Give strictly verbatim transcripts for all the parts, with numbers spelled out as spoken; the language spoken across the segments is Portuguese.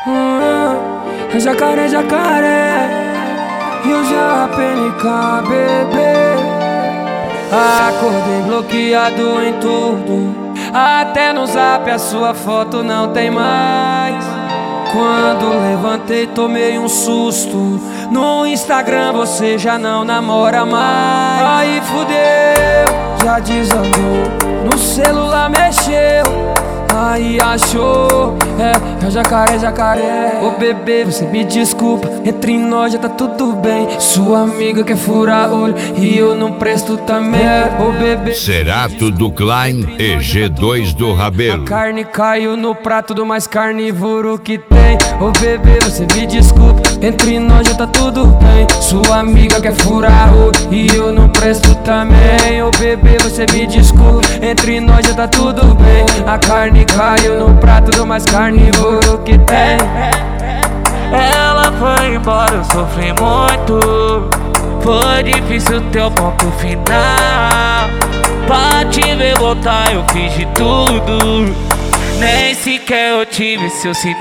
hum, Jacaré, jacaré, e eu já P N K, bebê. Acordei bloqueado em tudo, até no zap a sua foto não tem mais. Quando levantei tomei um susto, no Instagram você já não namora mais. Aí fudeu, já desandou, no celular mexeu, aí achou, é, é jacaré, jacaré. Ô bebê, você me desculpa, entre nós já tá tudo bem. Sua amiga quer furar olho e eu não presto também. Ô bebê, Cerato do Klein e G dois do Rabelo. a carne caiu no prato do mais carnívoro que tem. Ô bebê, você me desculpa, entre nós já tá tudo bem. Sua amiga quer furar olho e eu não presto também. Ô bebê, você me desculpa, entre nós já tá tudo bem. A carne caiu no prato do mais carnívoro que tem. Ela foi embora, eu sofri muito. Foi difícil ter o ponto final. Pra te ver voltar eu fiz de tudo, nem sequer eu tive seu sinal.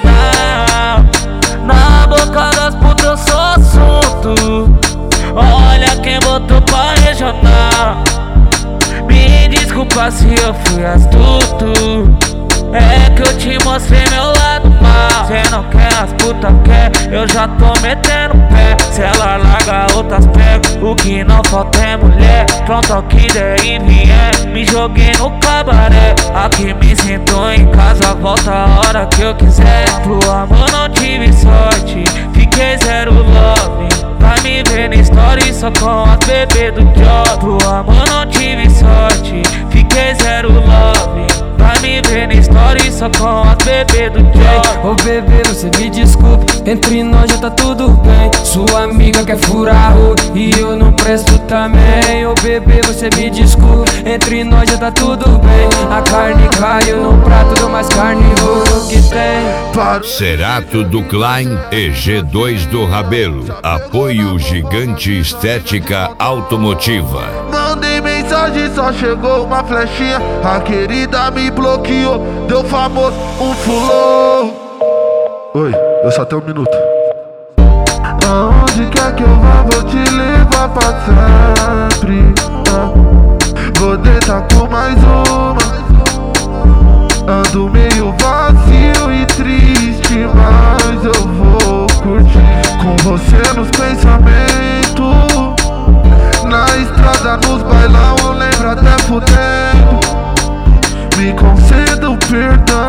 Na boca das putas eu sou assunto, olha quem botou pra regional. Me desculpa se eu fui astuto, é que eu te mostrei meu lado mal. Cê não quer, as putas quer, eu já tô metendo pé. Se ela larga, outras pego, o que não falta é mulher. Pronto ao que der e vier, me joguei no cabaré. Aqui me sinto em casa, volta a hora que eu quiser. Pro amor não tive sorte, fiquei zero love. Pra me ver na story só com as bebês do job. Pro amor não tive sorte, fiquei zero love. Pra me ver na story só com as bebês do job. Ô bebê, você me desculpa, entre nós já tá tudo bem. Sua amiga quer furar olho e eu não presto também. Ô bebê, você me desculpa, entre nós já tá tudo bem. A carne caiu no prato do mais carnívoro que tem. Cerato do Klein e G dois do Rabelo. Apoio Gigante Estética Automotiva. Mandei mensagem, só chegou uma flechinha. A querida me bloqueou, deu famoso um fulô. Oi, eu só tenho um minuto. Aonde quer que eu vá, vou te levar pra sempre. ah. Vou deitar com mais uma. Ando meio vazio e triste, mas eu vou curtir com você nos pensamentos. Na estrada, nos bailão, eu lembro até fudendo. Me conceda o perdão.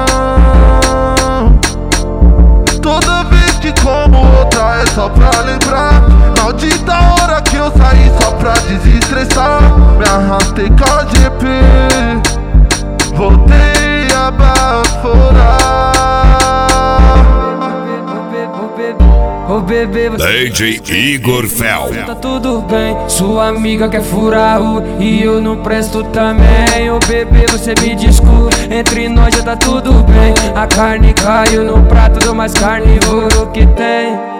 Toda vez que como outra é só pra lembrar. Maldita hora que eu saí só pra desestressar. Me arrastei com a G P, voltei a baforar. Ô bebê, você D J Igor Fel. tá tudo bem, sua amiga quer furar o e eu não presto também. Ô bebê, você me desculpa, entre nós já tá tudo bem. A carne caiu no prato do mais carnívoro que tem.